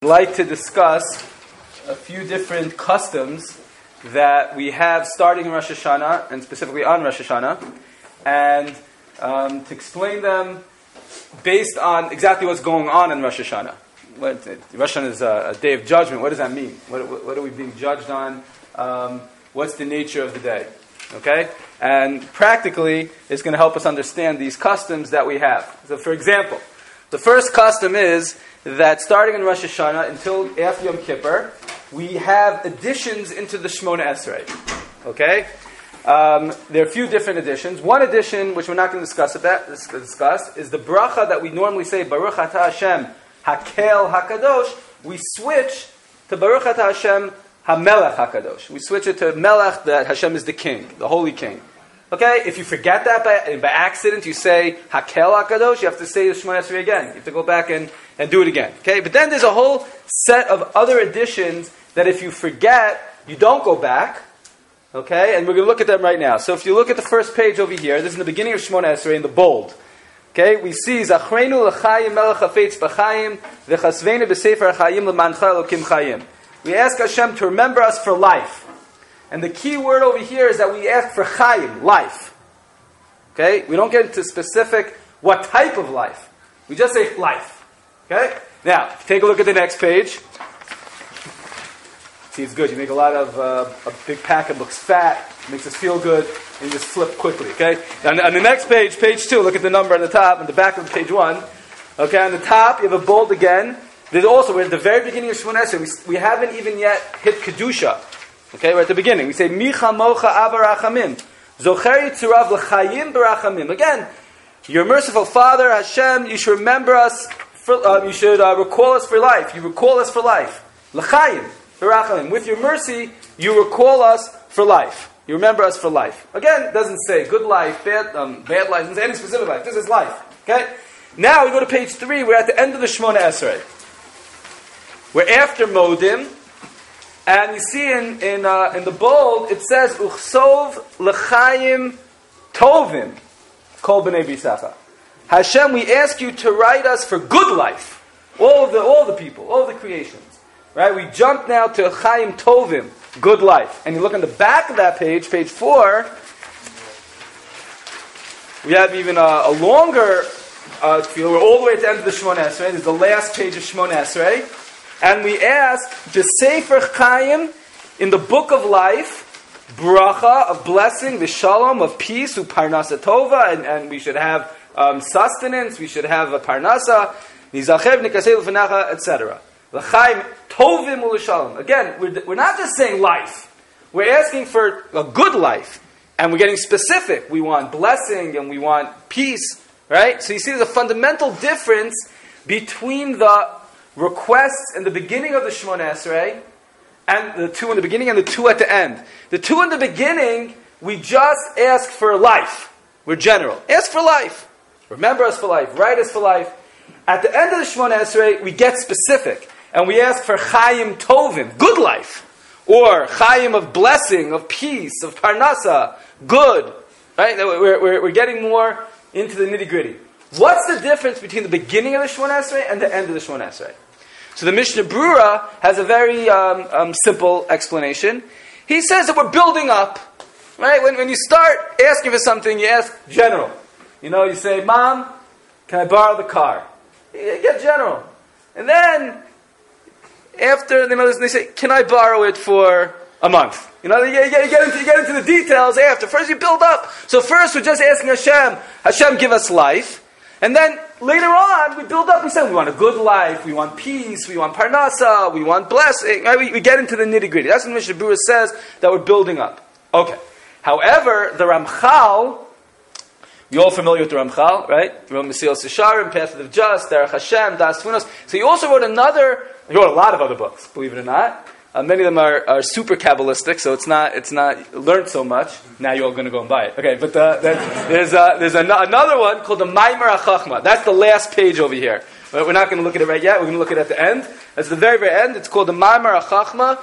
I'd like to discuss a few different customs that we have starting in Rosh Hashanah, and specifically on Rosh Hashanah, and to explain them based on exactly what's going on in Rosh Hashanah. Rosh Hashanah is a day of judgment. What does that mean? What are we being judged on? What's the nature of the day? Okay? And practically, it's going to help us understand these customs that we have. So for example, the first custom is that starting in Rosh Hashanah until after Yom Kippur, we have additions into the Shemona Esrei. Okay? There are a few different additions. One addition, which we're not going to discuss, is the bracha that we normally say, Baruch Atah Hashem Hakel HaKadosh. We switch to Baruch Atah Hashem HaMelech HaKadosh. We switch it to Melech, that Hashem is the king, the holy king. Okay, if you forget that by accident, you say Hakel HaKadosh, you have to say the Shemona Esrei again. You have to go back and do it again. Okay, but then there's a whole set of other additions that if you forget, you don't go back. Okay, and we're going to look at them right now. So if you look at the first page over here, this is in the beginning of Shemona Esrei in the bold. Okay, we see Zachrenu l'chayim melech hafetz b'chayim v'chasvenu b'sefer hachayim l'mancha elokim chayim. We ask Hashem to remember us for life. And the key word over here is that we ask for chayim, life. Okay? We don't get into specific what type of life. We just say life. Okay? Now, take a look at the next page. See, it's good. You make a lot of, a big packet looks fat, makes us feel good, and you just flip quickly. Okay? On the next page, page 2, look at the number on the top, on the back of page 1. Okay, on the top, you have a bold again. There's also, we're at the very beginning of Shemona Esrei. We haven't even yet hit Kedusha. Okay, we're at the beginning. We say, Micha mocha abarachamim. Zocher yitzurav l'chayim barachamim. Again, your merciful Father, Hashem, you should remember us, you should recall us for life. You recall us for life. L'chayim barachamim. With your mercy, you recall us for life. You remember us for life. Again, it doesn't say good life, bad life, it doesn't say any specific life. This is life. Okay? Now we go to page 3. We're at the end of the Shemona Esrei. We're after Modim. And you see in the bold, it says, Uchsov l'chayim tovim kol b'nei b'yisacha. Hashem, we ask you to write us for good life. All the people, all the creations. Right? We jump now to chayim tovim, good life. And you look on the back of that page, page 4, we have even a longer feel. We're all the way at the end of the Shemona Esrei. This is the last page of Shemona Esrei. And we ask, B'Sefer Chaim, in the book of life, bracha, of blessing, v'shalom, of peace, u'parnasa tova, and we should have sustenance, we should have a parnasa, nizachev, nikasei l'fenacha, etc. L'chaim tovim u'l'shalom. Again, we're not just saying life. We're asking for a good life. And we're getting specific. We want blessing and we want peace. Right? So you see there's a fundamental difference between the requests in the beginning of the Shemona Esrei, and the 2 in the beginning and the 2 at the end. The 2 in the beginning, we just ask for life. We're general. Ask for life. Remember us for life. Write us for life. At the end of the Shemona Esrei, we get specific. And we ask for Chayim Tovim, good life. Or Chayim of blessing, of peace, of Parnasa, good. Right? We're getting more into the nitty-gritty. What's the difference between the beginning of the Shemona Esrei and the end of the Shemona Esrei? So the Mishnah Brura has a very simple explanation. He says that we're building up. Right? When you start asking for something, you ask general. You say, Mom, can I borrow the car? You get general. And then, after they say, can I borrow it for a month? You get into the details after. First you build up. So first we're just asking Hashem give us life. And then later on, we build up. We say we want a good life, we want peace, we want parnasa, we want blessing. Right? We get into the nitty gritty. That's what Mishnah Brura says, that we're building up. Okay. However, the Ramchal, you're all familiar with the Ramchal, right? He wrote Mesilas Yesharim, Path of the Just, Derech Hashem, Das Tfunos. So he also wrote he wrote a lot of other books, believe it or not. Many of them are super Kabbalistic, so it's not learned so much. Now you're all going to go and buy it. Okay, but there's another one called the Maimer HaChachma. That's the last page over here. But we're not going to look at it right yet. We're going to look at it at the end. That's the very, very end. It's called the Maimer HaChachma,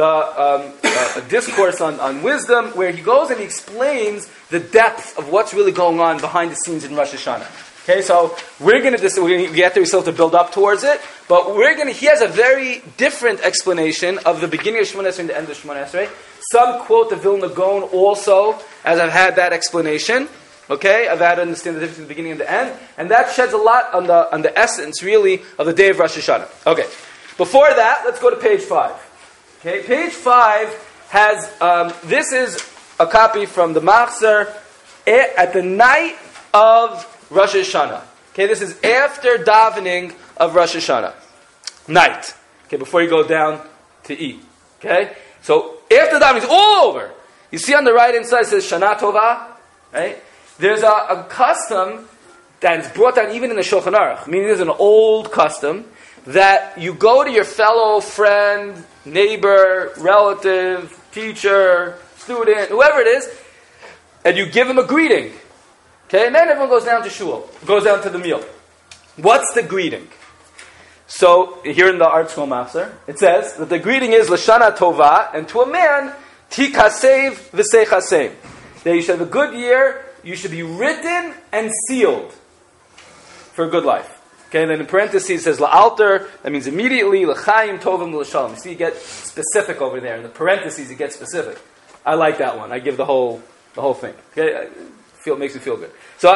the discourse on wisdom, where he goes and he explains the depth of what's really going on behind the scenes in Rosh Hashanah. Okay, so we're going to get there. We still have to build up towards it, but he has a very different explanation of the beginning of Shemona Esrei and the end of Shemona Esrei. Some quote the Vilna Gaon also, as I've had that explanation. Okay, I've had to understand the difference between the beginning and the end, and that sheds a lot on the essence, really, of the day of Rosh Hashanah. Okay, before that, let's go to page 5. Okay, page 5 has this is a copy from the Machzer at the night of Rosh Hashanah. Okay, this is after davening of Rosh Hashanah. Night. Okay, before you go down to eat. Okay? So, after davening, it's all over. You see on the right hand side, it says Shana Tova. Right? There's a custom that's brought down even in the Shulchan Aruch, meaning there's an old custom, that you go to your fellow friend, neighbor, relative, teacher, student, whoever it is, and you give him a greeting. Okay, and then everyone goes down to shul, goes down to the meal. What's the greeting? So, here in the Art School Machzer, it says that the greeting is L'shana Tova, and to a man, Tik hasev v'sei chasem. That you should have a good year, you should be written and sealed for a good life. Okay, and then in parentheses it says La'alter, that means immediately, L'chaim tovim l'shalom. You see, you get specific over there. In the parentheses, you get specific. I like that one. I give the whole thing. Okay, it makes me feel good. So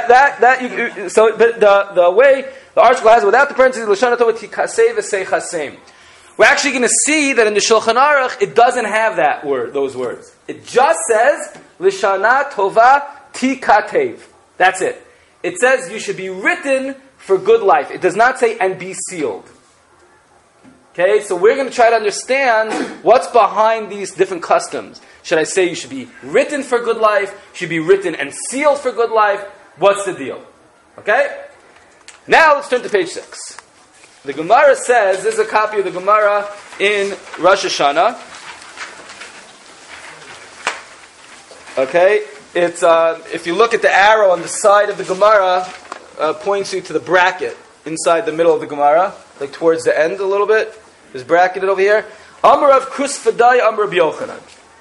but the way the article has it, without the parentheses, L'shana Tova tikasei v'sei chasem. We're actually going to see that in the Shulchan Aruch it doesn't have those words. It just says L'shana Tova tikatev. That's it. It says you should be written for good life. It does not say and be sealed. Okay, so we're going to try to understand what's behind these different customs. Should I say you should be written for good life? Should be written and sealed for good life? What's the deal? Okay? Now let's turn to page 6. The Gemara says, this is a copy of the Gemara in Rosh Hashanah. Okay? It's if you look at the arrow on the side of the Gemara, points you to the bracket inside the middle of the Gemara, like towards the end a little bit. It's bracketed over here. Amar Rav Kusfadai Amar Rabbi Yochanan.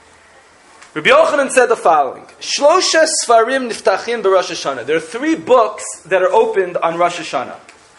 Rabbi Yochanan said the following: Shlosha Sfarim Niftachin b'Rosh Hashanah. There are 3 books that are opened on Rosh Hashanah.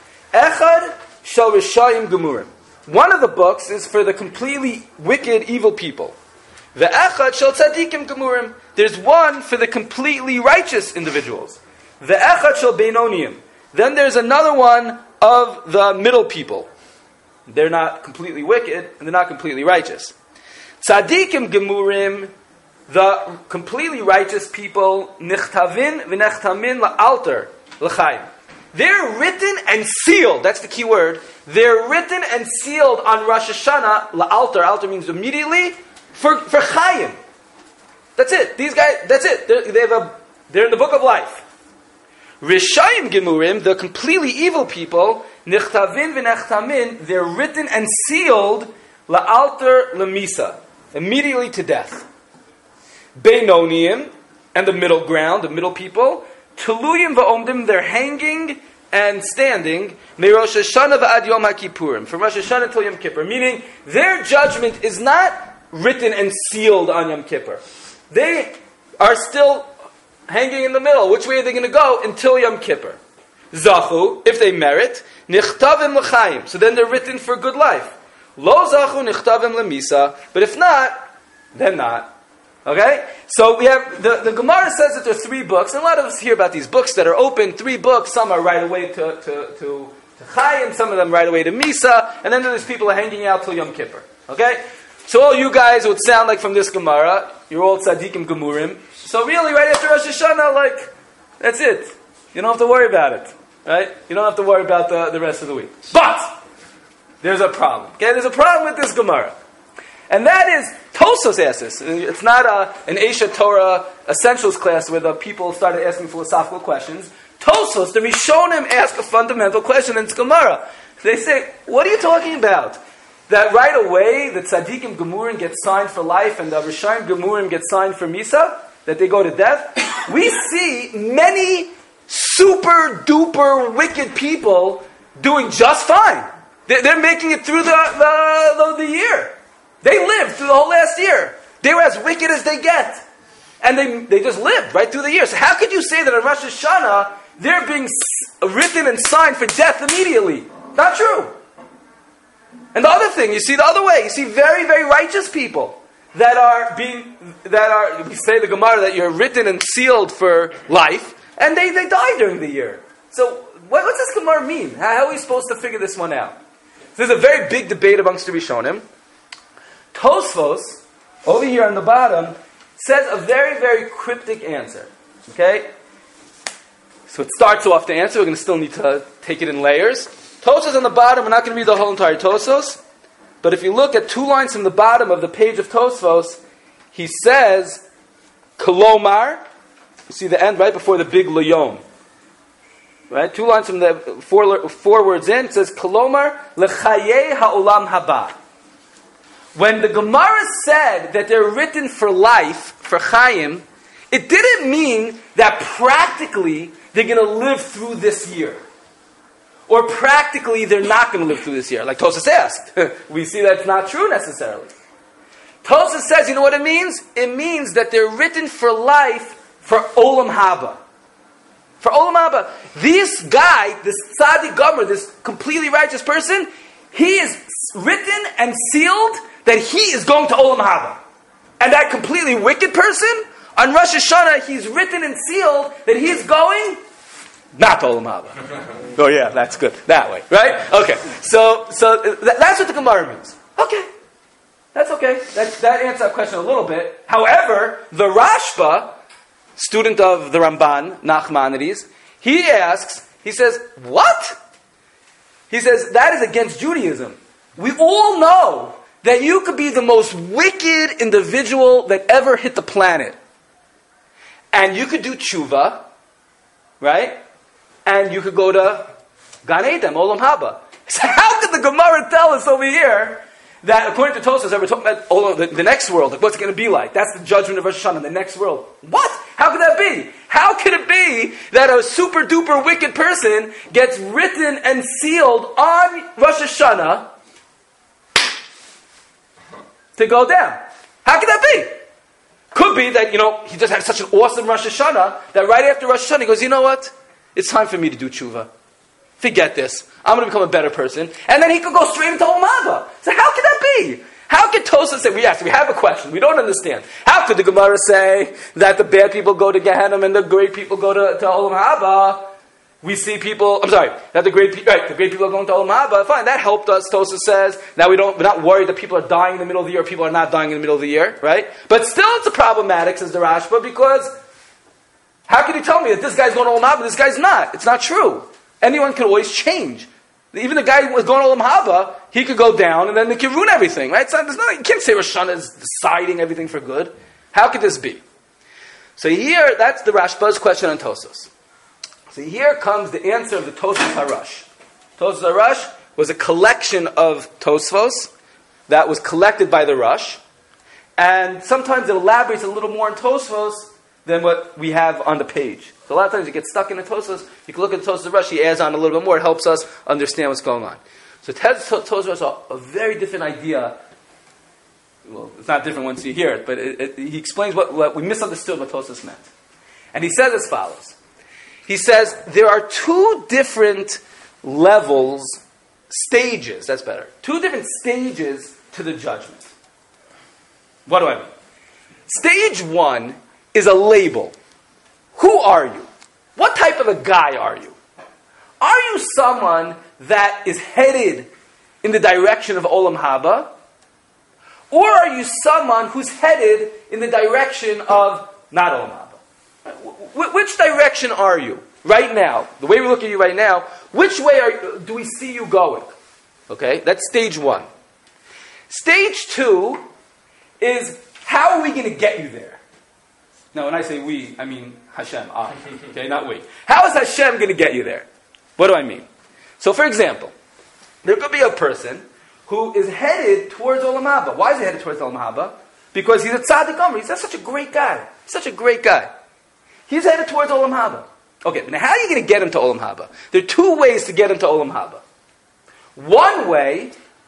Echad Shel Rishayim Gemurim. One of the books is for the completely wicked, evil people. The Echad Shel Tzadikim Gemurim. There's one for the completely righteous individuals. The Echad Shel Beinoniim. Then there's another one of the middle people. They're not completely wicked, and they're not completely righteous. Tzadikim Gemurim, the completely righteous people, Nichtavin v'nechtamin la'alter l'chaim. They're written and sealed. That's the key word. They're written and sealed on Rosh Hashanah. La'alter. Alter means immediately for Chaim. That's it. These guys. That's it. They're in the book of life. Rishayim Gemurim, the completely evil people, Nichtavin v'nechtamin, they're written and sealed la'alter l'misa, immediately to death. Beinoniim, and the middle ground, the middle people, Tuluyim v'omdim, they're hanging and standing, Rosh Hashanah v'ad Yom HaKippurim, from Rosh Hashanah until Yom Kippur, meaning their judgment is not written and sealed on Yom Kippur. They are still hanging in the middle. Which way are they going to go until Yom Kippur? Zachu, if they merit, nichtavim l'chaim. So then they're written for good life. Lo zachu nichtavim l'misa. But if not, then not. Okay? So we have, the Gemara says that there are 3 books, and a lot of us hear about these books that are open, 3 books, some are right away to Chaim, some of them right away to Misa, and then there's people are hanging out till Yom Kippur. Okay? So all you guys would sound like from this Gemara, you're all tzaddikim gemurim. So really, right after Rosh Hashanah, that's it. You don't have to worry about it. Right? You don't have to worry about the rest of the week. But! There's a problem. Okay? There's a problem with this Gemara. And that is, Tosos asks this. It's not an Esha Torah Essentials class where the people started asking philosophical questions. Tosos, the Rishonim, ask a fundamental question in Gemara. They say, what are you talking about? That right away, the Tzaddikim Gemurim get signed for life and the Rishayim Gemurim get signed for Misa? That they go to death? We see many super duper wicked people doing just fine. They're making it through the year. They lived through the whole last year. They were as wicked as they get. And they just lived right through the year. So how could you say that on Rosh Hashanah they're being written and signed for death immediately. Not true. And the other thing, you see the other way. You see very, very righteous people we say the Gemara that you're written and sealed for life, and they die during the year. So what's this Gemara mean? How are we supposed to figure this one out? There's a very big debate amongst the Rishonim. Tosfos, over here on the bottom, says a very, very cryptic answer. Okay? So it starts off the answer. We're going to still need to take it in layers. Tosfos on the bottom, we're not going to read the whole entire Tosfos. But if you look at 2 lines from the bottom of the page of Tosfos, he says, Kolomar, you see the end right before the big Layom. Right? 2 lines from the 4 words in, it says, Kolomar lechaye ha'olam haba. When the Gemara said that they're written for life, for Chaim, it didn't mean that practically they're going to live through this year. Or practically they're not going to live through this year. Like Tosfos asked. We see that's not true necessarily. Tosfos says, you know what it means? It means that they're written for life for Olam Haba. For Olam Haba. This guy, this Tzaddik Gomer, this completely righteous person, he is written and sealed that he is going to Olam Haba. And that completely wicked person, on Rosh Hashanah, he's written and sealed that he's going not to Olam Haba. Oh yeah, that's good. That way, right? Okay. So that's what the Gemara means. Okay. That's okay. That answers that question a little bit. However, the Rashba, student of the Ramban, Nachmanides, he says, what? He says, that is against Judaism. We all know that you could be the most wicked individual that ever hit the planet. And you could do tshuva, right? And you could go to Gan Eden, Olam Haba. So how could the Gemara tell us over here that, according to Tosfos, we're talking about the next world, like what's it going to be like? That's the judgment of Rosh Hashanah, the next world. What? How could that be? How could it be that a super duper wicked person gets written and sealed on Rosh Hashanah to go down? How could that be? Could be that, he just had such an awesome Rosh Hashanah that right after Rosh Hashanah he goes, you know what? It's time for me to do tshuva. Forget this. I'm going to become a better person. And then he could go straight into Olam Haba. So how could that be? How could Tosfos say, we have a question. We don't understand. How could the Gemara say that the bad people go to Gehenna and the great people go to Olam Haba? We see people, that the great people are going to Olam Haba. Fine, that helped us, Tosfos says. Now we're not worried that people are dying in the middle of the year or people are not dying in the middle of the year, right? But still it's a problematic, says the Rashba, because how can you tell me that this guy's going to Olam Haba, this guy's not? It's not true. Anyone can always change. Even the guy who was going to Olam Haba, he could go down and then they can ruin everything, right? You can't say Rosh Hashanah is deciding everything for good. How could this be? So here, that's the Rashba's question on Tosfos. So here comes the answer of the Tosfos Harash. Tosfos Harash was a collection of Tosfos that was collected by the Rush. And sometimes it elaborates a little more on Tosfos than what we have on the page. So a lot of times you get stuck in the Tosfos, you can look at the Tosfos Harash, he adds on a little bit more, it helps us understand what's going on. So Tosfos Harash a very different idea. Well, it's not different once you hear it, but he explains what we misunderstood what Tosfos meant. And he says as follows. He says, there are 2 different levels, stages, that's better. 2 different stages to the judgment. What do I mean? Stage 1 is a label. Who are you? What type of a guy are you? Are you someone that is headed in the direction of Olam Haba? Or are you someone who's headed in the direction of not Olam Haba? Which direction are you right now? The way we look at you right now, which way do we see you going? Okay, that's stage 1. Stage 2 is, how are we going to get you there? Now, when I say we, I mean Hashem. Okay, not we. How is Hashem going to get you there? What do I mean? So, for example, there could be a person who is headed towards Olam Haba. Why is he headed towards Olam Haba? Because he's a tzaddik Gomer. He's such a great guy. Such a great guy. He's headed towards Olam Haba. Okay, now how are you going to get him to Olam Haba? There are 2 ways to get him to Olam Haba. One way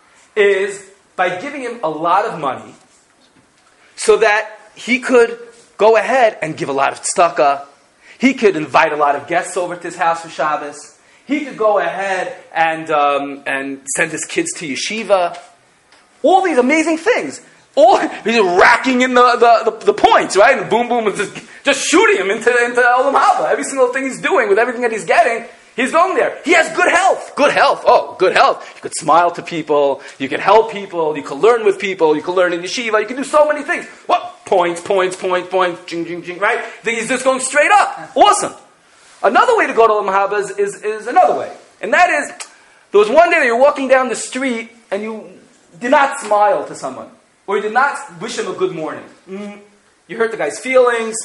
is by giving him a lot of money so that he could go ahead and give a lot of tzedakah. He could invite a lot of guests over to his house for Shabbos. He could go ahead and send his kids to yeshiva. All these amazing things. He's racking in the points, right? And boom, boom, and just shooting him into Olam Haba. Every single thing he's doing with everything that he's getting, he's going there. He has good health. Good health. Oh, good health. You could smile to people. You could help people. You could learn with people. You could learn in yeshiva. You can do so many things. What? Points, jing, jing, jing, right? He's just going straight up. Awesome. Another way to go to Olam Haba is another way. And that is, there was one day that you're walking down the street and you did not smile to someone. Or you did not wish him a good morning. You hurt the guy's feelings.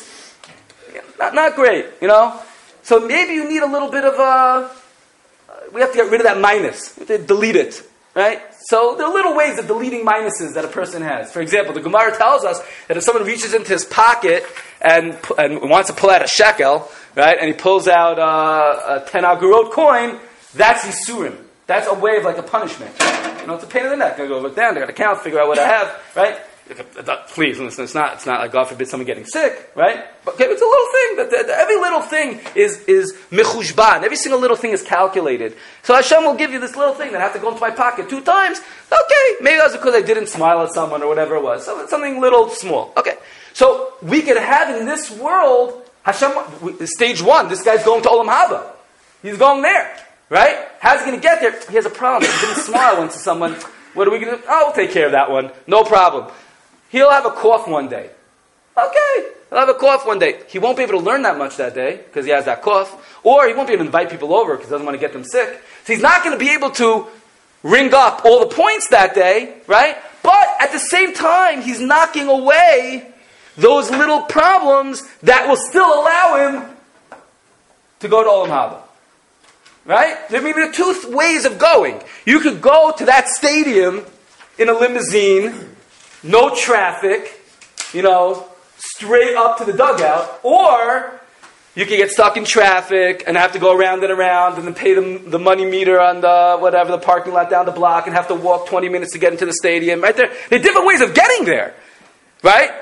Not great, So maybe you need a little bit of we have to get rid of that minus. We have to delete it, right? So there are little ways of deleting minuses that a person has. For example, the Gemara tells us that if someone reaches into his pocket and wants to pull out a shekel, right, and he pulls out a 10 agurot coin, that's yisurim. That's a way of like a punishment. It's a pain in the neck. I go look down, I got to count, figure out what I have, right? Please, listen, it's not like God forbid someone getting sick, right? But okay, it's a little thing. Every little thing is mechushban. Every single little thing is calculated. So Hashem will give you this little thing that I have to go into my pocket 2 times. Okay, maybe that's because I didn't smile at someone or whatever it was. So something little, small. Okay, so we could have in this world, Hashem, stage 1, this guy's going to Olam Haba. He's going there. Right? How's he going to get there? He has a problem. He didn't smile once to someone. What are we going to do? Oh, we'll take care of that one. No problem. He'll have a cough one day. Okay. He'll have a cough one day. He won't be able to learn that much that day because he has that cough. Or he won't be able to invite people over because he doesn't want to get them sick. So he's not going to be able to ring up all the points that day, right? But at the same time, he's knocking away those little problems that will still allow him to go to Olam Haba. Right? There may be 2 ways of going. You could go to that stadium in a limousine, no traffic, straight up to the dugout, or you could get stuck in traffic and have to go around and around and then pay the money meter on the parking lot down the block and have to walk 20 minutes to get into the stadium. Right there. There are different ways of getting there. Right?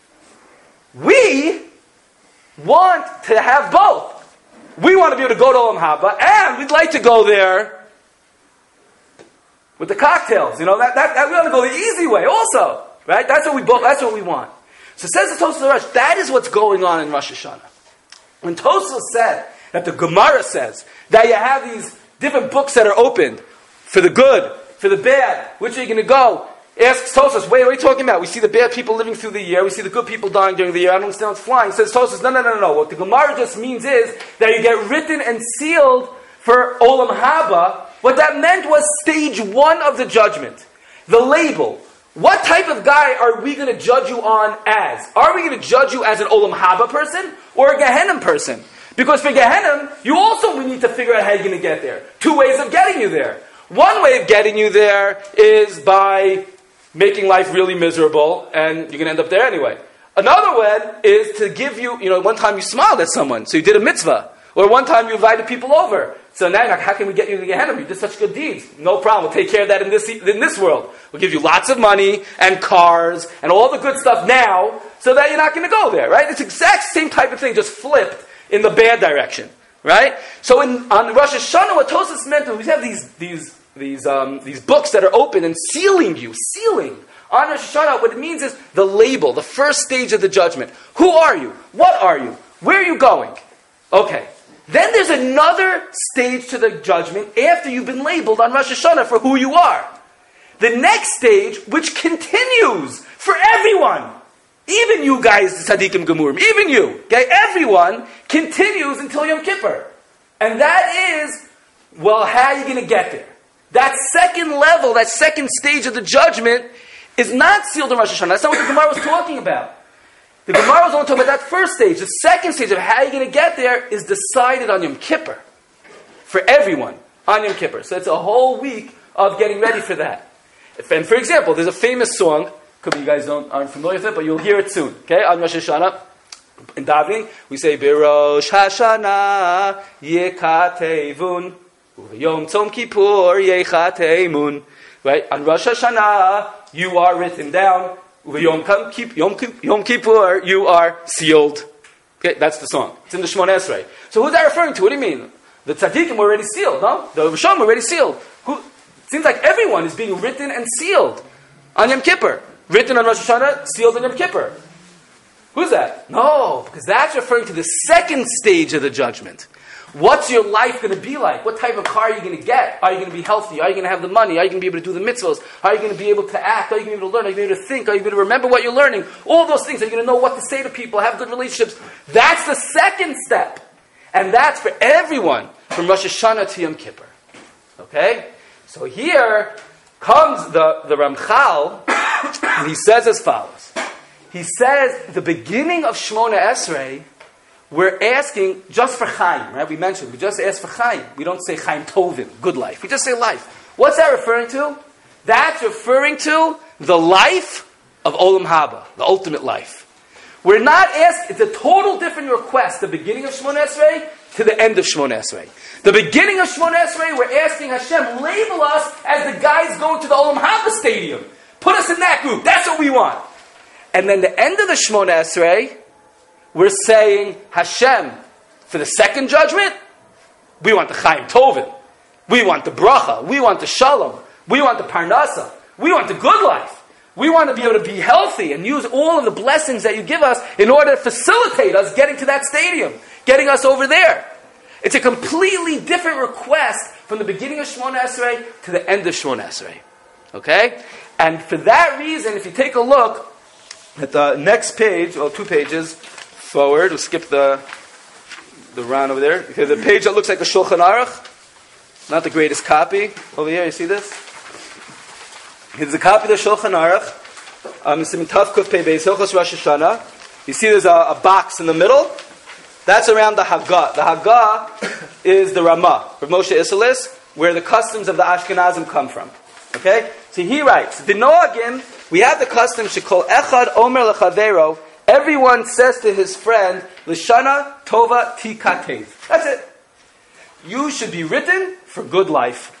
We want to have both. We want to be able to go to Olam Haba, and we'd like to go there with the cocktails. That we want to go the easy way, also, right? That's what we want. So says the Tosfos Rosh, that is what's going on in Rosh Hashanah. When Tosfos said that the Gemara says that you have these different books that are opened for the good, for the bad, which are you going to go? Asks Tosfos, wait, what are you talking about? We see the bad people living through the year. We see the good people dying during the year. I don't understand what's flying. Says Tosfos, no. What the Gemara just means is that you get written and sealed for Olam Haba. What that meant was stage 1 of the judgment. The label. What type of guy are we going to judge you on as? Are we going to judge you as an Olam Haba person or a Gehenna person? Because for Gehenna, we need to figure out how you're going to get there. 2 ways of getting you there. One way of getting you there is by making life really miserable, and you're going to end up there anyway. Another one is to give you, one time you smiled at someone, so you did a mitzvah. Or one time you invited people over. So now, how can we get you to Gehenna? You did such good deeds. No problem. We'll take care of that in this world. We'll give you lots of money and cars and all the good stuff now, so that you're not going to go there, right? It's the exact same type of thing, just flipped in the bad direction, right? So on Rosh Hashanah, what Tosfos meant, we have these books that are open and sealing. On Rosh Hashanah, what it means is the label, the first stage of the judgment. Who are you? What are you? Where are you going? Okay. Then there's another stage to the judgment after you've been labeled on Rosh Hashanah for who you are. The next stage, which continues for everyone. Even you guys, Tzadikim Gemurim, even you. Okay? Everyone continues until Yom Kippur. And that is, how are you going to get there? That second level, that second stage of the judgment is not sealed in Rosh Hashanah. That's not what the Gemara was talking about. The Gemara was only talking about that first stage. The second stage of how you're going to get there is decided on Yom Kippur. For everyone, on Yom Kippur. So it's a whole week of getting ready for that. And for example, there's a famous song, could be you guys aren't familiar with it, but you'll hear it soon. Okay, on Rosh Hashanah, in davening, we say, B'Rosh Hashanah Yekatevun Yom Tzom Kippur Yechatemun. Right? On Rosh Hashanah, you are written down. Yom Kippur, you are sealed. Okay, that's the song. It's in the Shemona Esrei. So who's that referring to? What do you mean? The tzaddikim were already sealed, no? The Rishonim were already sealed. It seems like everyone is being written and sealed on Yom Kippur. Written on Rosh Hashanah, sealed on Yom Kippur. Who's that? No, because that's referring to the second stage of the judgment. What's your life going to be like? What type of car are you going to get? Are you going to be healthy? Are you going to have the money? Are you going to be able to do the mitzvahs? Are you going to be able to act? Are you going to be able to learn? Are you going to be able to think? Are you going to remember what you're learning? All those things. Are you going to know what to say to people? Have good relationships? That's the second step. And that's for everyone from Rosh Hashanah to Yom Kippur. Okay? So here comes the Ramchal, and he says as follows. He says, the beginning of Shemona Esrei, we're asking just for Chaim, right? We mentioned, we just ask for Chaim. We don't say Chaim Tovim, good life. We just say life. What's that referring to? That's referring to the life of Olam Haba, the ultimate life. We're not asking, it's a total different request, the beginning of Shemona Esrei to the end of Shemona Esrei. The beginning of Shemona Esrei, we're asking Hashem, label us as the guys going to the Olam Haba stadium. Put us in that group. That's what we want. And then the end of the Shemona Esrei, we're saying, Hashem, for the second judgment, we want the Chaim Tovim. We want the bracha. We want the shalom. We want the parnasa. We want the good life. We want to be able to be healthy and use all of the blessings that you give us in order to facilitate us getting to that stadium, getting us over there. It's a completely different request from the beginning of Shemona Esrei to the end of Shemona Esrei. Okay? And for that reason, if you take a look at the next page, or 2 pages forward, we'll skip the round over there. Okay, the page that looks like a Shulchan Aruch, not the greatest copy. Over here, you see this? Here's a copy of the Shulchan Aruch. It's in Tav Kuf Pei Beis, Hilchos Rosh Hashanah. You see there's a box in the middle. That's around the Haggah. The Haggah is the Ramah, Rav Moshe Isserles, where the customs of the Ashkenazim come from. Okay? So he writes, V'noagim, we have the custom, shekol echad omer lechavero, everyone says to his friend, L'shana tova tikatev. That's it. You should be written for good life.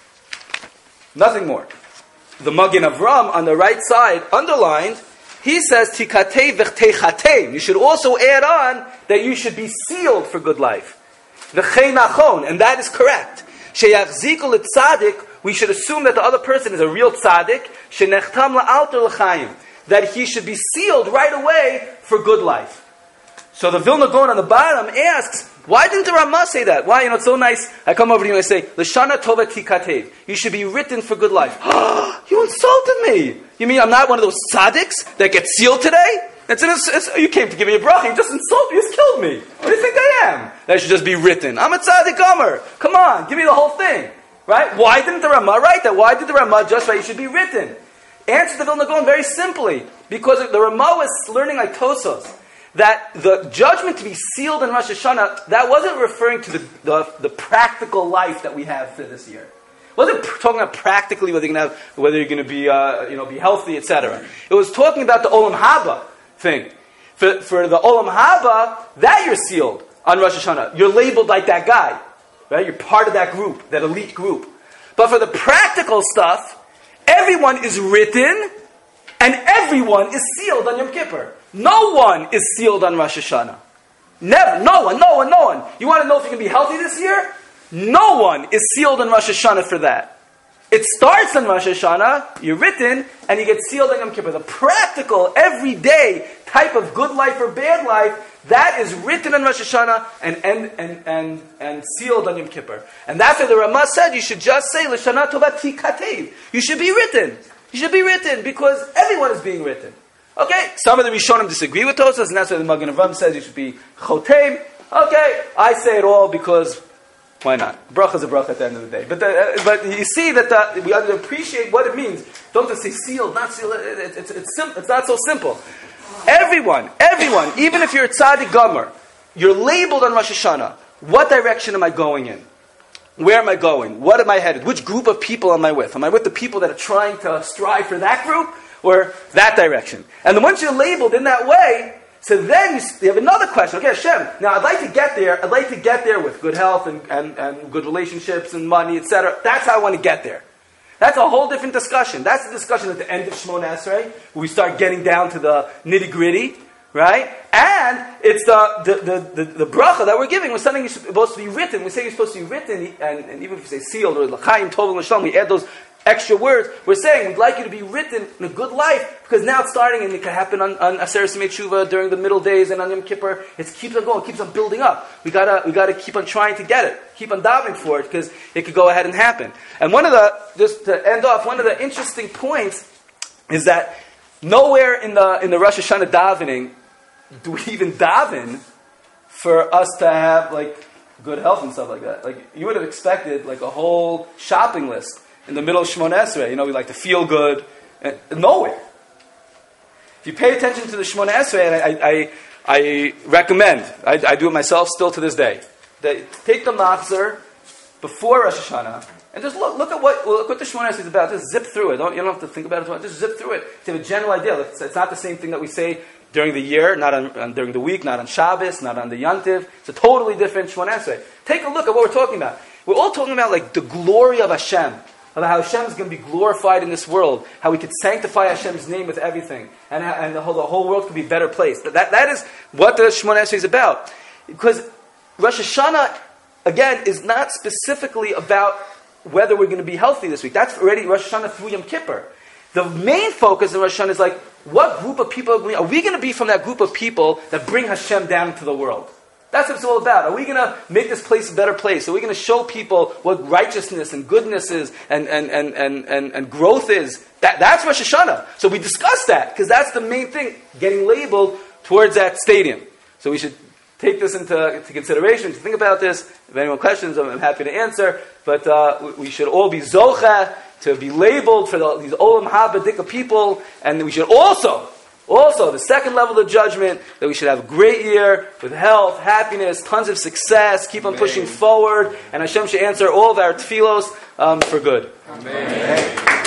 Nothing more. The Magen Avram on the right side, underlined, he says, Tikatev v'chtechatev. You should also add on that you should be sealed for good life. V'chei nachon, and that is correct. Sheyachziku l'tzadik, we should assume that the other person is a real tzaddik, shenechtam la'alter l'chaim, that he should be sealed right away for good life. So the Vilna Gaon on the bottom asks, why didn't the Ramah say that? Why? It's so nice. I come over to you and I say, L'shana tova tikatev. You should be written for good life. You insulted me. You mean I'm not one of those tzaddiks that get sealed today? You came to give me a bracha. You just insulted me. You just killed me. What do you think I am? That should just be written. I'm a tzaddik gomer. Come on, give me the whole thing. Right? Why didn't the Ramah write that? Why did the Ramah just write, you should be written? Answer the Vilna Gaon very simply. Because the Ramah was learning like Tosos, that the judgment to be sealed in Rosh Hashanah, that wasn't referring to the practical life that we have for this year. It wasn't talking about practically whether you're going to be healthy, etc. It was talking about the Olam Haba thing. For the Olam Haba, that you're sealed on Rosh Hashanah. You're labeled like that guy. Right? You're part of that group, that elite group. But for the practical stuff, everyone is written and everyone is sealed on Yom Kippur. No one is sealed on Rosh Hashanah. Never. No one. You want to know if you can be healthy this year? No one is sealed on Rosh Hashanah for that. It starts on Rosh Hashanah, you're written, and you get sealed on Yom Kippur. The practical, everyday type of good life or bad life, that is written on Rosh Hashanah and sealed on Yom Kippur. And that's why the Ramah said you should just say, L'shana tova tikatev. You should be written. You should be written because everyone is being written. Okay, some of the Rishonim disagree with Tosas, and that's why the Magen Avram says you should be chotem. Okay, I say it all because why not? Bracha is a bracha at the end of the day. But you see that we have to appreciate what it means. Don't just say sealed, not sealed. It's not so simple. Everyone, even if you're a tzaddik gomer, you're labeled on Rosh Hashanah. What direction am I going in? Where am I going? What am I headed? Which group of people am I with? Am I with the people that are trying to strive for that group? Or that direction. And then once you're labeled in that way, so then you have another question. Okay, Hashem, now I'd like to get there. I'd like to get there with good health and good relationships and money, etc. That's how I want to get there. That's a whole different discussion. That's the discussion at the end of Shemona Esrei, where we start getting down to the nitty-gritty. right? And it's the bracha that we're giving was something you're supposed to be written. We say you're supposed to be written, and even if you say sealed or l'chaim tovim l'shalom, we add those extra words. We're saying we'd like you to be written in a good life, because now it's starting, and it can happen on Aseret Yemei Tshuva during the middle days and on Yom Kippur. It keeps on going, it keeps on building up. We gotta keep on trying to get it, keep on davening for it, because it could go ahead and happen. And just to end off, one of the interesting points is that nowhere in the Rosh Hashanah davening do we even daven for us to have like good health and stuff like that. Like you would have expected like a whole shopping list in the middle of Shmoneh Esrei. You know, we like to feel good. Nowhere. If you pay attention to the Shmoneh Esrei, and I recommend, I do it myself still to this day, that take the machzor before Rosh Hashanah and just look at what the Shmoneh Esrei is about. Just zip through it. You don't have to think about it. Just zip through it to have a general idea. It's not the same thing that we say during the year, not during the week, not on Shabbos, not on the Yantiv. It's a totally different Shmoneh Esrei. Take a look at what we're talking about. We're all talking about like the glory of Hashem, about how Hashem is going to be glorified in this world, how we could sanctify Hashem's name with everything, and the whole world could be a better place. That is what the Shmoneh Esrei is about. Because Rosh Hashanah, again, is not specifically about whether we're going to be healthy this week. That's already Rosh Hashanah through Yom Kippur. The main focus in Rosh Hashanah is like, what group of people are we going to be from that group of people that bring Hashem down into the world? That's what it's all about. Are we going to make this place a better place? Are we going to show people what righteousness and goodness is and growth is? That's Rosh Hashanah. So we discuss that, because that's the main thing, getting labeled towards that stadium. So we should take this into consideration, to think about this. If anyone questions, I'm happy to answer. But we should all be zocheh to be labeled for these olam haba dika people, and we should also the second level of judgment, that we should have a great year with health, happiness, tons of success, keep on pushing forward, and Hashem should answer all of our tefillos for good. Amen.